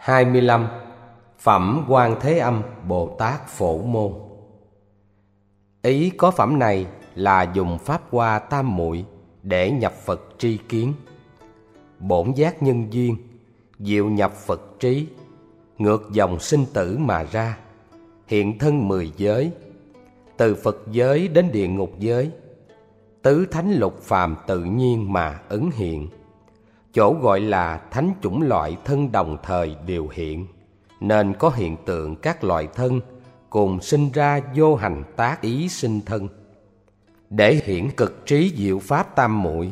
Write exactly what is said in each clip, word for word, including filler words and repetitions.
hai mươi lăm. Phẩm Quan Thế Âm Bồ Tát Phổ Môn. Ý có phẩm này là dùng pháp hoa tam muội để nhập Phật tri kiến. Bổn giác nhân duyên, diệu nhập Phật trí, ngược dòng sinh tử mà ra, hiện thân mười giới, từ Phật giới đến địa ngục giới, tứ thánh lục phàm tự nhiên mà ứng hiện. Chỗ gọi là thánh chủng loại thân đồng thời đều hiện, nên có hiện tượng các loại thân cùng sinh ra vô hành tác ý sinh thân, để hiển cực trí diệu pháp tam muội.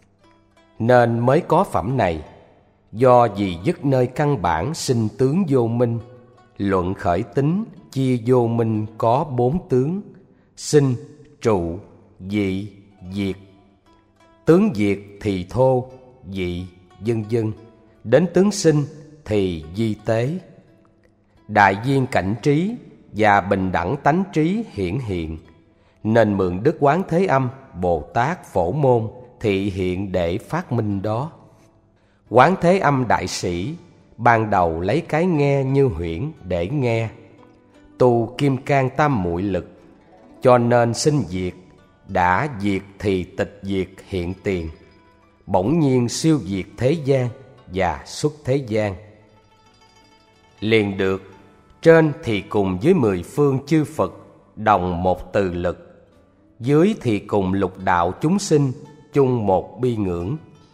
Nên mới có phẩm này. Do vì dứt nơi căn bản sinh tướng vô minh, luận khởi tính chia vô minh có bốn tướng: sinh, trụ, dị, diệt. Tướng diệt thì thô, dị, vân vân, đến tướng sinh thì di tế. Đại viên cảnh trí và bình đẳng tánh trí hiển hiện, nên mượn Đức Quán Thế Âm Bồ Tát Phổ Môn thị hiện để phát minh đó. Quán Thế Âm đại sĩ ban đầu lấy cái nghe như huyễn để nghe, tu kim cang tam muội lực, cho nên sinh diệt, đã diệt thì tịch diệt hiện tiền, bỗng nhiên siêu diệt thế gian và xuất thế gian. Liền được trên thì cùng với mười phương chư Phật đồng một từ lực, dưới thì cùng lục đạo chúng sinh chung một bi ngưỡng.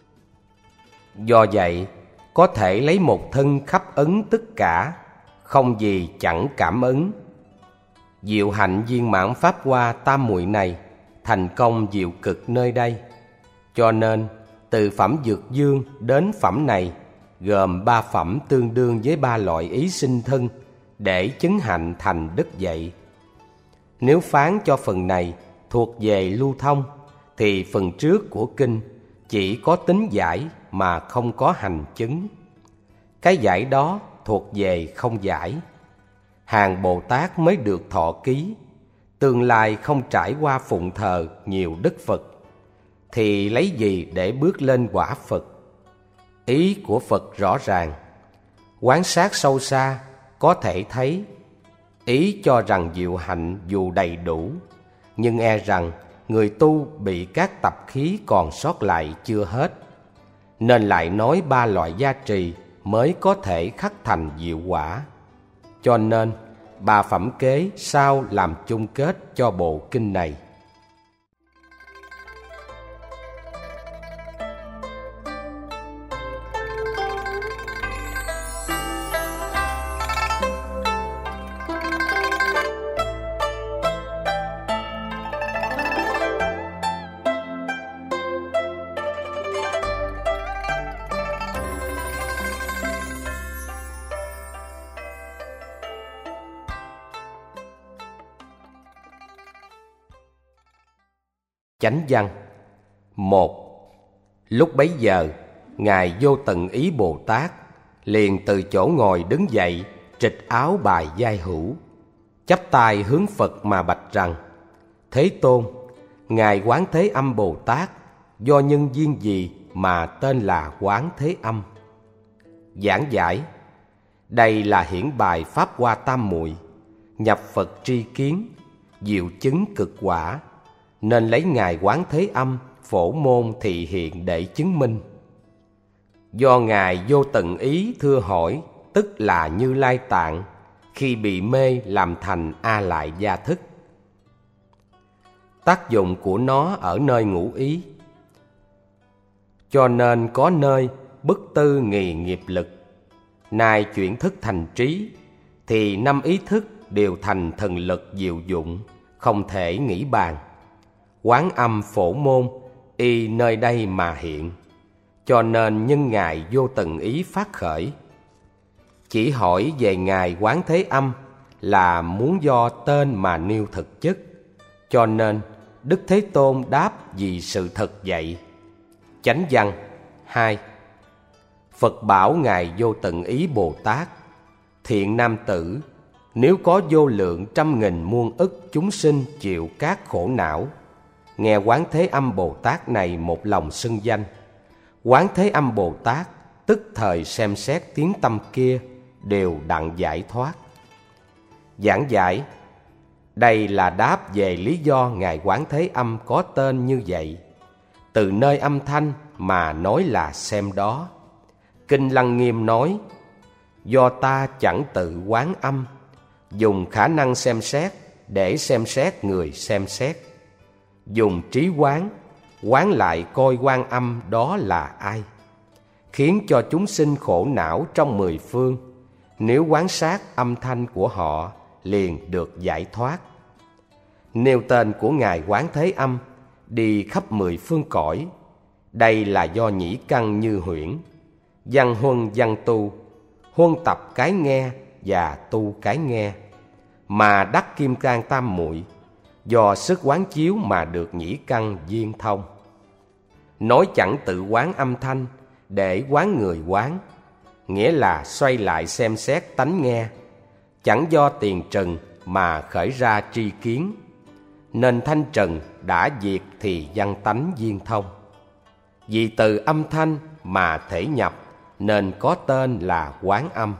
Do vậy có thể lấy một thân khắp ấn tất cả, không gì chẳng cảm ứng. Diệu hạnh viên mãn pháp hoa tam muội này thành công diệu cực nơi đây. Cho nên từ phẩm Dược Dương đến phẩm này gồm ba phẩm tương đương với ba loại ý sinh thân để chứng hạnh thành đức vậy. Nếu phán cho phần này thuộc về lưu thông, thì phần trước của kinh chỉ có tính giải mà không có hành chứng. Cái giải đó thuộc về không giải. Hàng Bồ Tát mới được thọ ký, tương lai không trải qua phụng thờ nhiều đức Phật, thì lấy gì để bước lên quả Phật? Ý của Phật rõ ràng, quan sát sâu xa có thể thấy. Ý cho rằng diệu hạnh dù đầy đủ, nhưng e rằng người tu bị các tập khí còn sót lại chưa hết, nên lại nói ba loại gia trì mới có thể khắc thành diệu quả. Cho nên ba phẩm kế sau làm chung kết cho bộ kinh này. Chánh văn. Một. Lúc bấy giờ, Ngài Vô Tận Ý Bồ Tát liền từ chỗ ngồi đứng dậy, trịch áo bài vai hữu, chắp tay hướng Phật mà bạch rằng: Thế Tôn, Ngài Quán Thế Âm Bồ Tát do nhân duyên gì mà tên là Quán Thế Âm? Giảng giải: đây là hiển bài pháp hoa tam muội, nhập Phật tri kiến, diệu chứng cực quả, nên lấy Ngài Quán Thế Âm Phổ Môn thị hiện để chứng minh. Do Ngài Vô Tận Ý thưa hỏi, tức là Như Lai Tạng, khi bị mê làm thành A Lại Gia Thức. Tác dụng của nó ở nơi ngũ ý, cho nên có nơi bức tư nghì nghiệp lực. Nay chuyển thức thành trí, thì năm ý thức đều thành thần lực diệu dụng, không thể nghĩ bàn. Quán Âm Phổ Môn y nơi đây mà hiện, cho nên nhân Ngài Vô Tận Ý phát khởi. Chỉ hỏi về Ngài Quán Thế Âm là muốn do tên mà nêu thực chất, cho nên Đức Thế Tôn đáp vì sự thật vậy. Chánh văn. Hai. Phật bảo Ngài Vô Tận Ý Bồ Tát: Thiện nam tử, nếu có vô lượng trăm nghìn muôn ức chúng sinh chịu các khổ não, nghe Quán Thế Âm Bồ Tát này một lòng xưng danh, Quán Thế Âm Bồ Tát tức thời xem xét tiếng tâm kia, đều đặng giải thoát. Giảng giải: đây là đáp về lý do Ngài Quán Thế Âm có tên như vậy. Từ nơi âm thanh mà nói là xem đó. Kinh Lăng Nghiêm nói: do ta chẳng tự quán âm, dùng khả năng xem xét để xem xét người xem xét, dùng trí quán quán lại coi quan âm đó là ai, khiến cho chúng sinh khổ não trong mười phương. Nếu quán sát âm thanh của họ liền được giải thoát. Nêu tên của Ngài Quán Thế Âm đi khắp mười phương cõi. Đây là do nhĩ căn như huyễn, văn huân văn tu, huân tập cái nghe và tu cái nghe, mà đắc kim cang tam muội, do sức quán chiếu mà được nhĩ căn viên thông. Nói chẳng tự quán âm thanh để quán người quán, nghĩa là xoay lại xem xét tánh nghe, chẳng do tiền trần mà khởi ra tri kiến, nên thanh trần đã diệt thì văn tánh viên thông. Vì từ âm thanh mà thể nhập nên có tên là quán âm.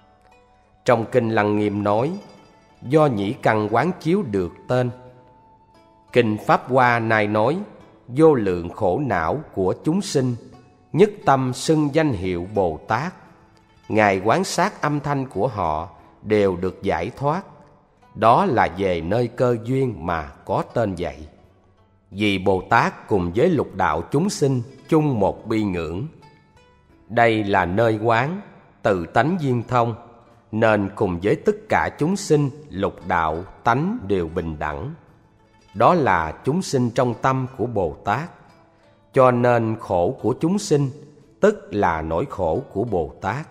Trong Kinh Lăng Nghiêm nói: do nhĩ căn quán chiếu được tên. Kinh Pháp Hoa nay nói: vô lượng khổ não của chúng sinh nhất tâm xưng danh hiệu Bồ Tát. Ngài quán sát âm thanh của họ đều được giải thoát. Đó là về nơi cơ duyên mà có tên vậy. Vì Bồ Tát cùng với lục đạo chúng sinh chung một bi ngưỡng. Đây là nơi quán từ tánh viên thông, nên cùng với tất cả chúng sinh lục đạo tánh đều bình đẳng. Đó là chúng sinh trong tâm của Bồ Tát. Cho nên khổ của chúng sinh tức là nỗi khổ của Bồ Tát.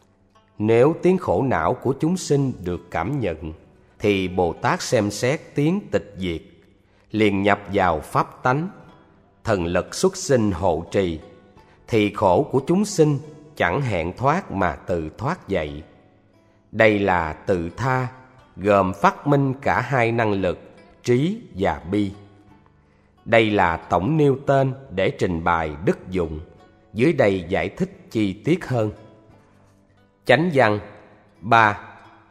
Nếu tiếng khổ não của chúng sinh được cảm nhận, thì Bồ Tát xem xét tiếng tịch diệt, liền nhập vào pháp tánh, thần lực xuất sinh hộ trì, thì khổ của chúng sinh chẳng hẹn thoát mà tự thoát dậy. Đây là tự tha, gồm phát minh cả hai năng lực trí và bi. Đây là tổng nêu tên để trình bày đức dụng, dưới đây giải thích chi tiết hơn. Chánh văn ba.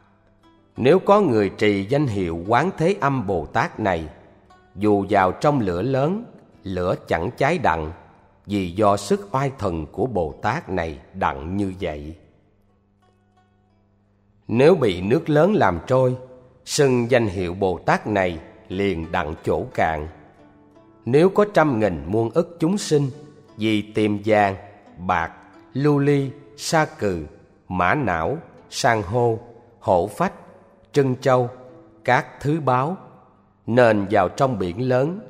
Nếu có người trì danh hiệu Quán Thế Âm Bồ Tát này, dù vào trong lửa lớn, lửa chẳng cháy đặng, vì do sức oai thần của Bồ Tát này đặng như vậy. Nếu bị nước lớn làm trôi, xưng danh hiệu Bồ Tát này liền đặng chỗ cạn. Nếu có trăm nghìn muôn ức chúng sinh vì tìm vàng, bạc, lưu ly, sa cừ, mã não, san hô, hổ phách, trân châu, các thứ báu, nên vào trong biển lớn.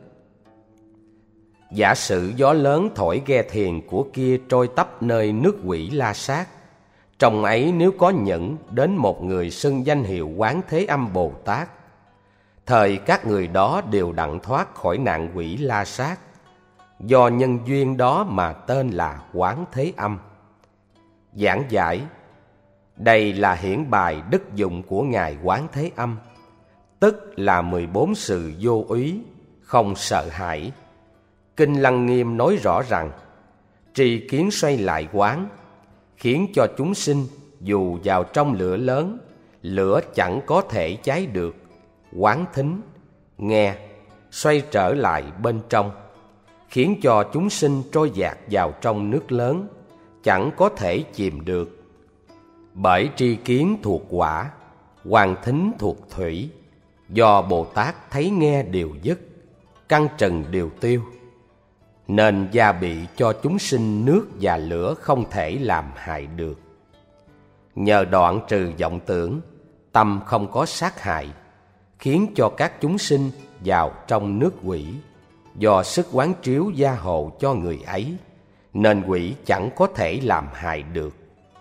Giả sử gió lớn thổi ghe thuyền của kia trôi tấp nơi nước quỷ La Sát, trong ấy nếu có nhẫn đến một người xưng danh hiệu Quán Thế Âm Bồ Tát, thời các người đó đều đặng thoát khỏi nạn quỷ La Sát. Do nhân duyên đó mà tên là Quán Thế Âm. Giảng giải: đây là hiển bài đức dụng của Ngài Quán Thế Âm, tức là mười bốn sự vô úy, không sợ hãi. Kinh Lăng Nghiêm nói rõ rằng tri kiến xoay lại quán, khiến cho chúng sinh dù vào trong lửa lớn, lửa chẳng có thể cháy được. Quán thính, nghe, xoay trở lại bên trong, khiến cho chúng sinh trôi dạt vào trong nước lớn, chẳng có thể chìm được. Bởi tri kiến thuộc hỏa, hoàn thính thuộc thủy. Do Bồ Tát thấy nghe đều dứt, căn trần đều tiêu, nên gia bị cho chúng sinh nước và lửa không thể làm hại được. Nhờ đoạn trừ vọng tưởng, tâm không có sát hại, khiến cho các chúng sinh vào trong nước quỷ. Do sức quán chiếu gia hộ cho người ấy, nên quỷ chẳng có thể làm hại được.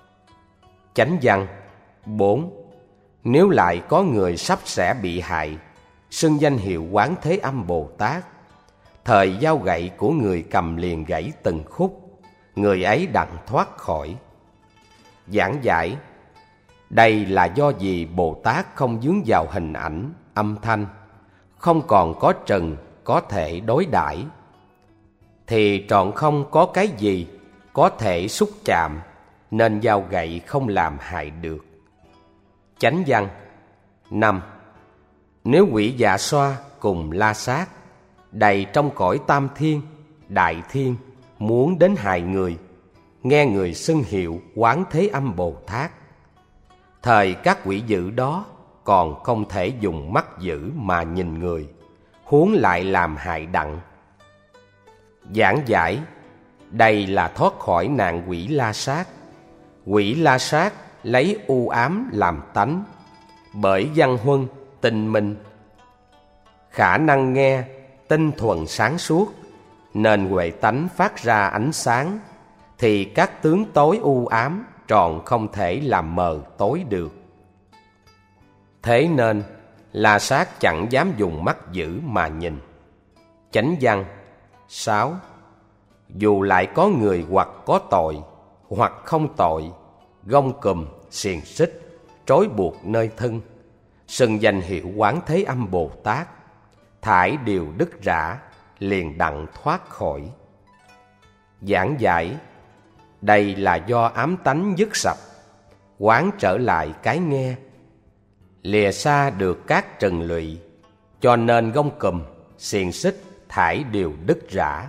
Chánh văn bốn. Nếu lại có người sắp sẽ bị hại, xưng danh hiệu Quán Thế Âm Bồ Tát, thời dao gậy của người cầm liền gãy từng khúc, người ấy đặng thoát khỏi. Giảng giải: đây là do vì Bồ Tát không vướng vào hình ảnh, âm thanh, không còn có trần có thể đối đãi, thì trọn không có cái gì có thể xúc chạm, nên dao gậy không làm hại được. Chánh văn. Năm. Nếu quỷ Dạ Xoa cùng La Sát đầy trong cõi tam thiên, đại thiên muốn đến hại người, nghe người xưng hiệu Quán Thế Âm Bồ Tát, thời các quỷ dữ đó còn không thể dùng mắt dữ mà nhìn người, huống lại làm hại đặng. Giảng giải. Đây là thoát khỏi nạn quỷ La Sát. Quỷ La Sát lấy u ám làm tánh, bởi văn huân tinh minh, khả năng nghe tinh thuần sáng suốt, nên huệ tánh phát ra ánh sáng, thì các tướng tối u ám tròn không thể làm mờ tối được. Thế nên La Sát chẳng dám dùng mắt dữ mà nhìn. Chánh văn. Sáu. Dù lại có người hoặc có tội hoặc không tội, gông cùm xiềng xích trói buộc nơi thân, xưng danh hiệu Quán Thế Âm Bồ Tát, thải đều đứt rã, liền đặng thoát khỏi. Giảng giải. Đây là do ám tánh dứt sạch, quán trở lại cái nghe, lìa xa được các trần lụy, cho nên gông cùm xiềng xích thải đều đứt rã.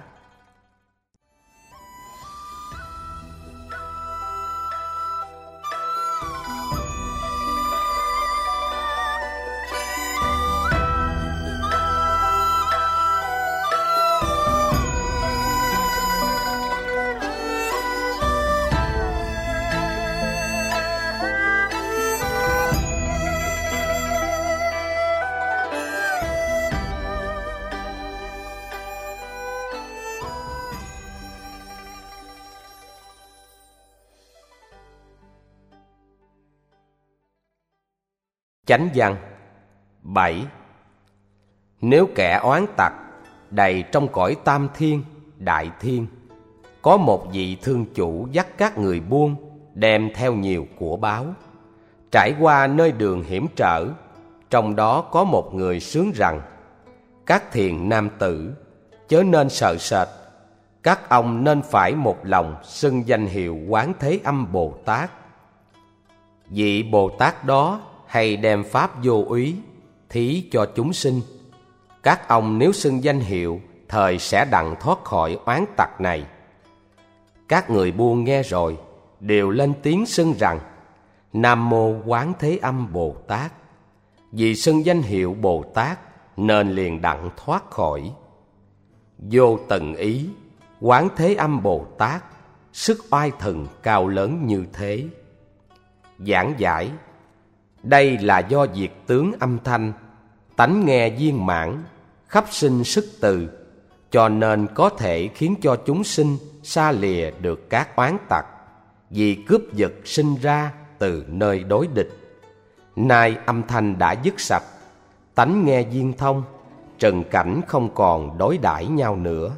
Chánh văn. Bảy. Nếu kẻ oán tặc đầy trong cõi tam thiên, đại thiên, có một vị thương chủ dắt các người buôn đem theo nhiều của báu, trải qua nơi đường hiểm trở, trong đó có một người sướng rằng: các thiền nam tử chớ nên sợ sệt, các ông nên phải một lòng xưng danh hiệu Quán Thế Âm Bồ Tát. Vị Bồ Tát đó hay đem pháp vô úy thí cho chúng sinh. Các ông nếu xưng danh hiệu, thời sẽ đặng thoát khỏi oán tặc này. Các người buôn nghe rồi đều lên tiếng xưng rằng: Nam Mô Quán Thế Âm Bồ Tát. Vì xưng danh hiệu Bồ Tát nên liền đặng thoát khỏi. Vô tận ý, Quán Thế Âm Bồ Tát sức oai thần cao lớn như thế. Giảng giải. Đây là do diệt tướng âm thanh, tánh nghe viên mãn, khắp sinh sức từ, cho nên có thể khiến cho chúng sinh xa lìa được các oán tặc, vì cướp giật sinh ra từ nơi đối địch. Nay âm thanh đã dứt sạch, tánh nghe viên thông, trần cảnh không còn đối đãi nhau nữa.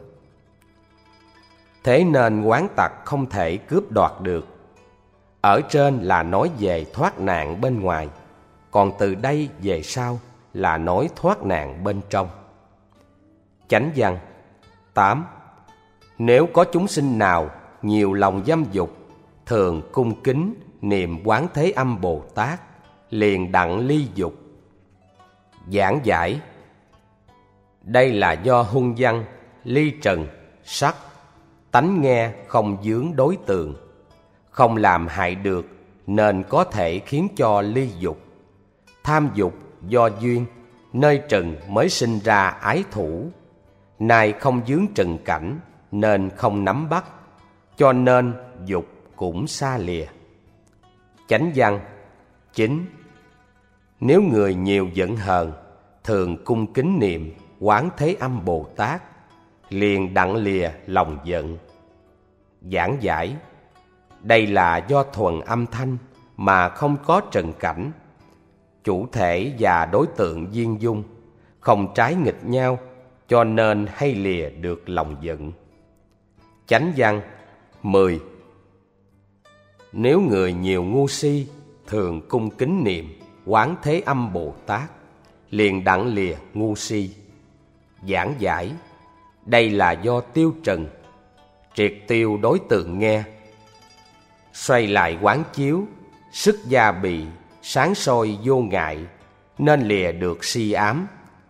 Thế nên oán tặc không thể cướp đoạt được. Ở trên là nói về thoát nạn bên ngoài, còn từ đây về sau là nói thoát nạn bên trong. Chánh văn. Tám. Nếu có chúng sinh nào nhiều lòng dâm dục, thường cung kính niệm Quán Thế Âm Bồ Tát, liền đặng ly dục. Giảng giải. Đây là do hung văn, ly trần, sắc, tánh nghe không vướng đối tượng, không làm hại được, nên có thể khiến cho ly dục. Tham dục do duyên, nơi trần mới sinh ra ái thủ. Nay không vướng trần cảnh, nên không nắm bắt, cho nên dục cũng xa lìa. Chánh văn. Chín. Nếu người nhiều giận hờn, thường cung kính niệm Quán Thế Âm Bồ Tát, liền đặng lìa lòng giận. Giảng giải. Đây là do thuần âm thanh mà không có trần cảnh, chủ thể và đối tượng duyên dung, không trái nghịch nhau, cho nên hay lìa được lòng giận. Chánh văn. Mười. Nếu người nhiều ngu si, thường cung kính niệm Quán Thế Âm Bồ Tát, liền đặng lìa ngu si. Giảng giải. Đây là do tiêu trần, triệt tiêu đối tượng nghe, xoay lại quán chiếu, sức gia bị, sáng soi vô ngại, nên lìa được si ám.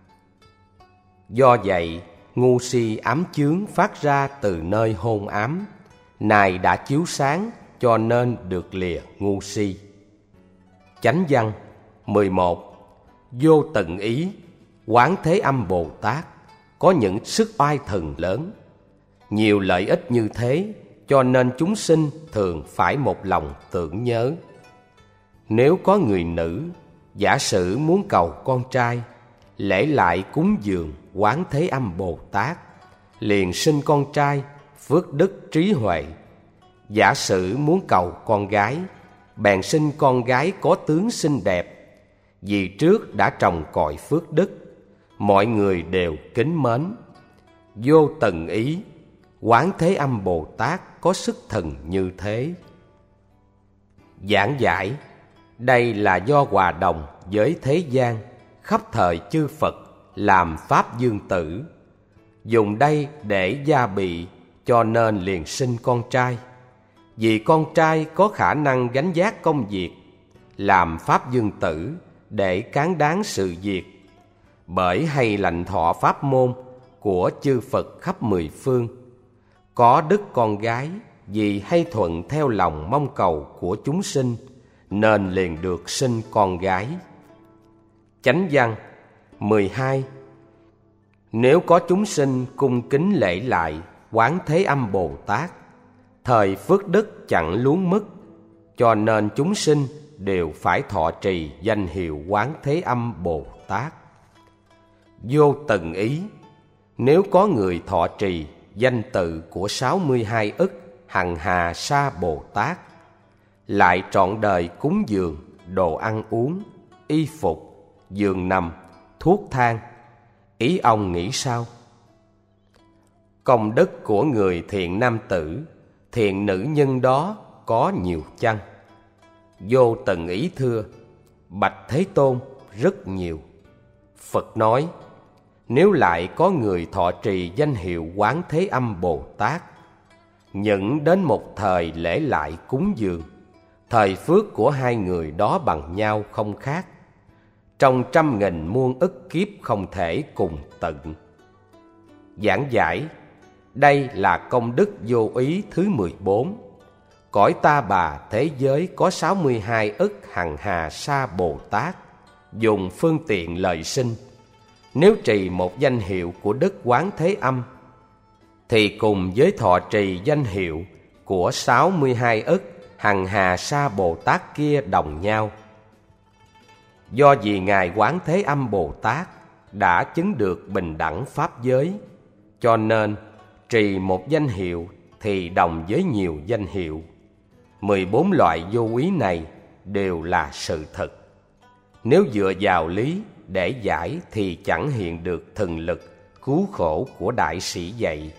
Do vậy, ngu si ám chướng phát ra từ nơi hôn ám, này đã chiếu sáng cho nên được lìa ngu si. Chánh văn mười một. Vô tận ý, Quán Thế Âm Bồ Tát có những sức oai thần lớn, nhiều lợi ích như thế, cho nên chúng sinh thường phải một lòng tưởng nhớ. Nếu có người nữ, giả sử muốn cầu con trai, lễ lại cúng dường Quán Thế Âm Bồ Tát, liền sinh con trai, phước đức trí huệ. Giả sử muốn cầu con gái, bèn sinh con gái có tướng xinh đẹp, vì trước đã trồng cội phước đức, mọi người đều kính mến. Vô tận ý, Quán Thế Âm Bồ Tát có sức thần như thế. Giảng giải, đây là do hòa đồng với thế gian, khắp thời chư Phật làm Pháp Dương Tử, dùng đây để gia bị, cho nên liền sinh con trai. Vì con trai có khả năng gánh vác công việc, làm Pháp Dương Tử để cán đáng sự việc. Bởi hay lành thọ pháp môn của chư Phật khắp mười phương, có đức con gái vì hay thuận theo lòng mong cầu của chúng sinh, nên liền được sinh con gái. Chánh văn mười hai. Nếu có chúng sinh cung kính lễ lại Quán Thế Âm Bồ Tát, thời phước đức chẳng luống mất, cho nên chúng sinh đều phải thọ trì danh hiệu Quán Thế Âm Bồ Tát. Vô tận ý, nếu có người thọ trì danh tự của sáu mươi hai ức Hằng Hà Sa Bồ Tát, lại trọn đời cúng dường đồ ăn uống, y phục, giường nằm, thuốc thang, ý ông nghĩ sao? Công đức của người thiện nam tử, thiện nữ nhân đó có nhiều chăng? Vô tận ý thưa, bạch Thế Tôn, rất nhiều. Phật nói, nếu lại có người thọ trì danh hiệu Quán Thế Âm Bồ Tát, những đến một thời lễ lại cúng dường, thời phước của hai người đó bằng nhau không khác, trong trăm nghìn muôn ức kiếp không thể cùng tận. Giảng giải, đây là công đức vô ý thứ mười bốn. Cõi Ta Bà thế giới có sáu mươi hai ức Hằng Hà Sa Bồ Tát, dùng phương tiện lợi sinh. Nếu trì một danh hiệu của Đức Quán Thế Âm, thì cùng với thọ trì danh hiệu của sáu mươi hai ức Hằng Hà Sa Bồ Tát kia đồng nhau. Do vì Ngài Quán Thế Âm Bồ Tát đã chứng được bình đẳng pháp giới, cho nên trì một danh hiệu thì đồng với nhiều danh hiệu. Mười bốn loại vô úy này đều là sự thật. Nếu dựa vào lý để giải thì chẳng hiện được thần lực cứu khổ của đại sĩ dạy.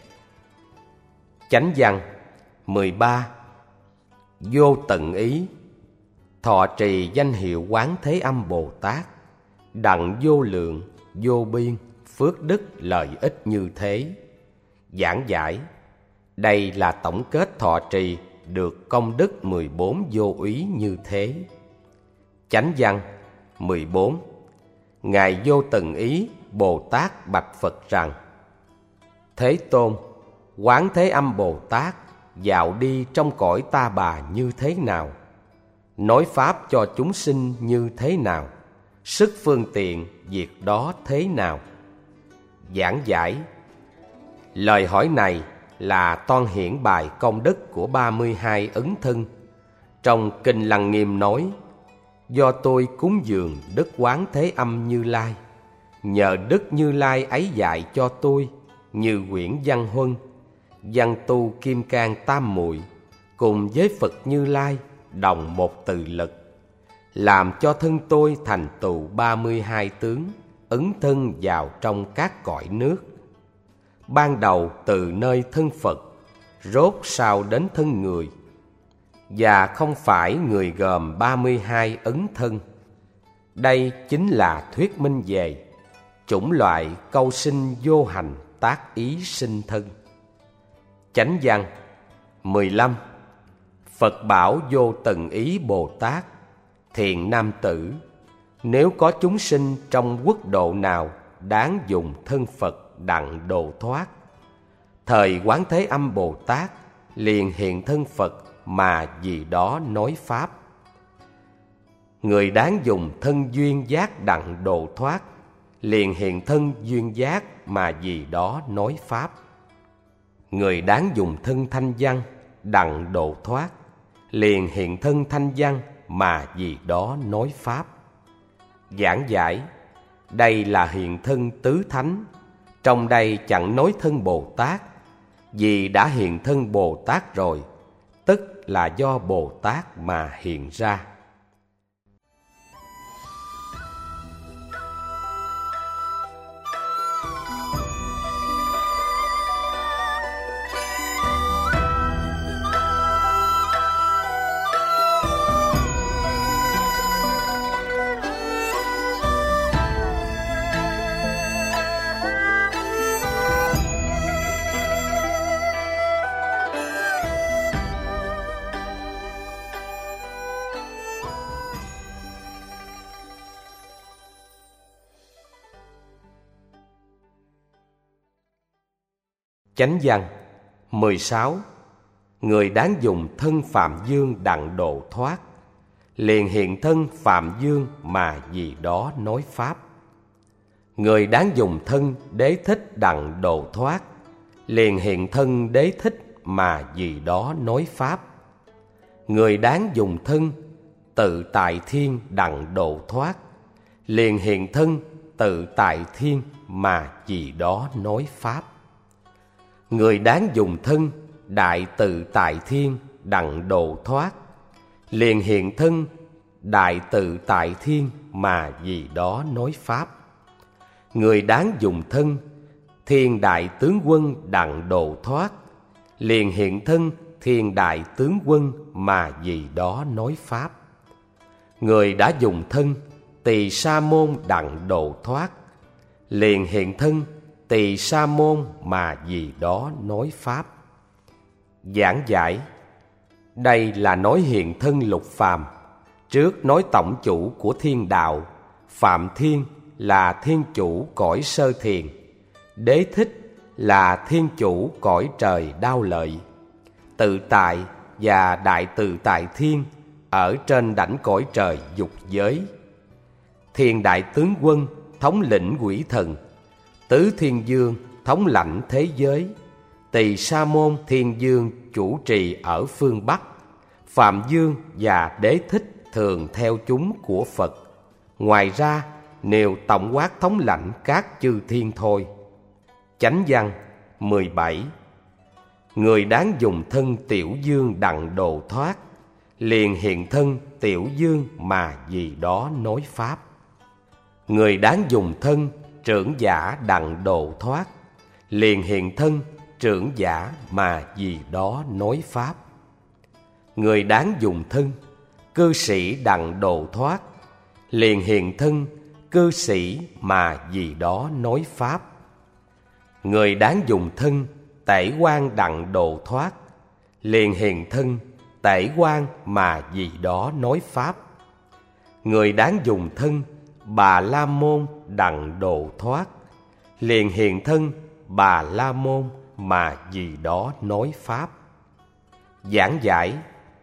Chánh văn mười ba. Vô tận ý, thọ trì danh hiệu Quán Thế Âm Bồ Tát, đặng vô lượng, vô biên, phước đức lợi ích như thế. Giảng giải, đây là tổng kết thọ trì được công đức mười bốn vô úy như thế. Chánh văn mười bốn. Ngài Vô Tận Ý Bồ Tát bạch Phật rằng, Thế Tôn, Quán Thế Âm Bồ Tát dạo đi trong cõi Ta Bà như thế nào? Nói pháp cho chúng sinh như thế nào? Sức phương tiện việc đó thế nào? Giảng giải, lời hỏi này là toan hiển bài công đức của ba mươi hai ấn thân. Trong Kinh Lăng Nghiêm nói, do tôi cúng dường Đức Quán Thế Âm Như Lai, nhờ Đức Như Lai ấy dạy cho tôi, như quyển Văn Huân, Văn Tu Kim Cang Tam Muội, cùng với Phật Như Lai đồng một từ lực, làm cho thân tôi thành tựu ba mươi hai tướng, ấn thân vào trong các cõi nước. Ban đầu từ nơi thân Phật, rốt sau đến thân người, và không phải người gồm ba mươi hai ấn thân. Đây chính là thuyết minh về chủng loại câu sinh vô hành tác ý sinh thân. Chánh văn mười lăm. Phật bảo Vô Tận Ý Bồ Tát, Thiện nam tử, nếu có chúng sinh trong quốc độ nào đáng dùng thân Phật đặng độ thoát, thời Quán Thế Âm Bồ Tát liền hiện thân Phật mà vì đó nói pháp. Người đáng dùng thân duyên giác đặng độ thoát, liền hiện thân duyên giác mà vì đó nói pháp. Người đáng dùng thân thanh văn đặng độ thoát, liền hiện thân thanh văn mà vì đó nói pháp. Giảng giải, đây là hiện thân tứ thánh, trong đây chẳng nói thân Bồ Tát, vì đã hiện thân Bồ Tát rồi, tức là do Bồ Tát mà hiện ra. Chánh văn mười sáu. Người đáng dùng thân Phạm Dương đặng độ thoát, liền hiện thân Phạm Dương mà vì đó nói pháp. Người đáng dùng thân Đế Thích đặng độ thoát, liền hiện thân Đế Thích mà vì đó nói pháp. Người đáng dùng thân Tự Tại Thiên đặng độ thoát, liền hiện thân Tự Tại Thiên mà vì đó nói pháp. Người đáng dùng thân Đại Tự Tại Thiên đặng độ thoát, liền hiện thân Đại Tự Tại Thiên mà vì đó nói pháp. Người đáng dùng thân Thiên Đại Tướng Quân đặng độ thoát, liền hiện thân Thiên Đại Tướng Quân mà vì đó nói pháp. Người đã dùng thân Tỳ Sa Môn đặng độ thoát, liền hiện thân Tỳ Sa Môn mà vì đó nói pháp. Giảng giải, đây là nói hiện thân lục phàm. Trước nói tổng chủ của thiên đạo, Phạm Thiên là thiên chủ cõi sơ thiền, Đế Thích là thiên chủ cõi trời đao lợi, Tự Tại và Đại Tự Tại Thiên ở trên đảnh cõi trời dục giới, Thiên Đại Tướng Quân thống lĩnh quỷ thần, Tứ Thiên Dương thống lãnh thế giới, Tỳ Sa Môn Thiên Dương chủ trì ở phương Bắc, Phạm Dương và Đế Thích thường theo chúng của Phật. Ngoài ra nêu tổng quát thống lãnh các chư thiên thôi. Chánh văn mười bảy. Người đáng dùng thân Tiểu Dương đặng độ thoát, liền hiện thân Tiểu Dương mà vì đó nói pháp. Người đáng dùng thân Trưởng Giả đặng độ thoát, liền hiện thân Trưởng Giả mà vì đó nói pháp. Người đáng dùng thân Cư Sĩ đặng độ thoát, liền hiện thân Cư Sĩ mà vì đó nói pháp. Người đáng dùng thân Tể Quan đặng độ thoát, liền hiện thân Tể Quan mà vì đó nói pháp. Người đáng dùng thân Bà La Môn đặng độ thoát, liền hiện thân Bà La Môn mà vì đó nói pháp. Giảng giải,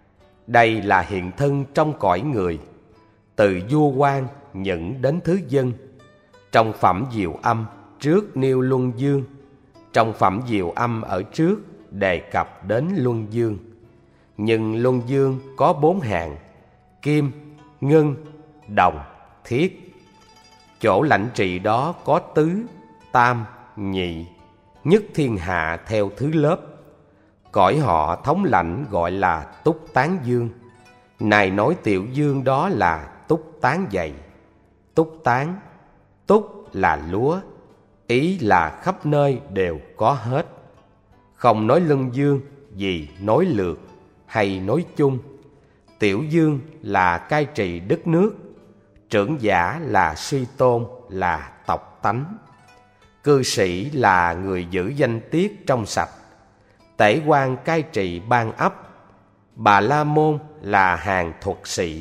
đây là hiện thân trong cõi người, từ vua quan nhận đến thứ dân. Trong phẩm Diệu Âm trước nêu Luân Dương, trong phẩm Diệu Âm ở trước đề cập đến Luân Dương. Nhưng Luân Dương có bốn hạng: kim, ngân, đồng, thiết. Chỗ lãnh trị đó có tứ, tam, nhị, nhất thiên hạ theo thứ lớp. Cõi họ thống lãnh gọi là Túc Tán Dương. Này nói Tiểu Dương đó là Túc Tán dày. Túc Tán, túc là lúa, ý là khắp nơi đều có hết. Không nói Luân Dương vì nói lượt hay nói chung. Tiểu Dương là cai trị đất nước, Trưởng Giả là suy tôn là tộc tánh, Cư Sĩ là người giữ danh tiết trong sạch, Tể Quan cai trị ban ấp, Bà La Môn là hàng thuật sĩ,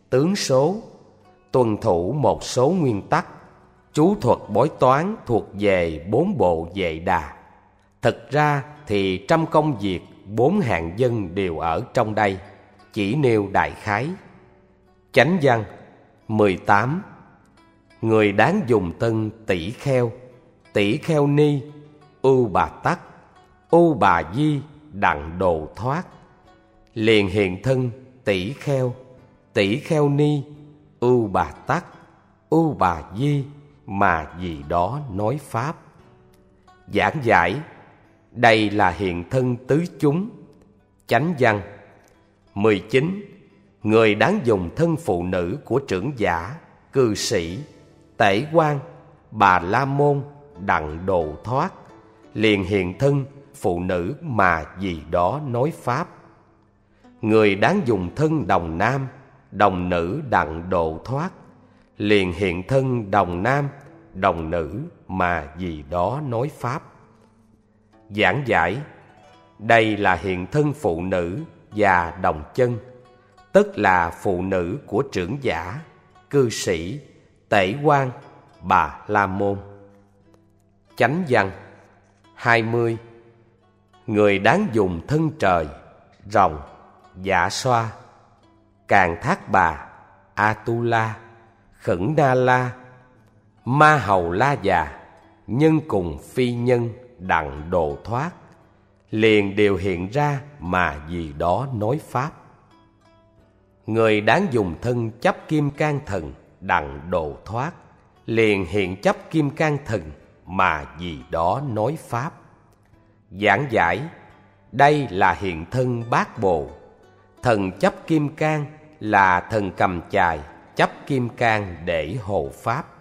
tướng số, tuân thủ một số nguyên tắc. Chú thuật bói toán thuộc về bốn bộ Vệ Đà. Thực ra thì trăm công việc, bốn hạng dân đều ở trong đây, chỉ nêu đại khái. Chánh văn mười tám. Người đáng dùng thân tỷ kheo, tỷ kheo ni, ưu bà tắc, ưu bà di, đặng độ thoát. Liền hiện thân tỷ kheo, tỷ kheo ni, ưu bà tắc, ưu bà di, mà gì đó nói pháp. Giảng giải: đây là hiện thân tứ chúng. Chánh văn mười chín. Người đáng dùng thân phụ nữ của trưởng giả, cư sĩ, tể quan, bà la môn, đặng độ thoát. Liền hiện thân phụ nữ mà gì đó nói pháp. Người đáng dùng thân đồng nam, đồng nữ, đặng độ thoát. Liền hiện thân đồng nam, đồng nữ mà gì đó nói pháp. Giảng giải: đây là hiện thân phụ nữ và đồng chân, tức là phụ nữ của trưởng giả, cư sĩ, tể quan, bà la môn. Chánh văn hai mươi. Người đáng dùng thân trời, rồng, dạ xoa, càn thác bà, Atula, khẩn na la, ma hầu la già, nhân cùng phi nhân, đặng độ thoát. Liền đều hiện ra mà gì đó nói pháp. Người đáng dùng thân chấp kim cang thần, đặng độ thoát. Liền hiện chấp kim cang thần mà gì đó nói pháp. Giảng giải: đây là hiện thân bát bồ. Thần chấp kim cang là thần cầm chài, chấp kim cang để hộ pháp.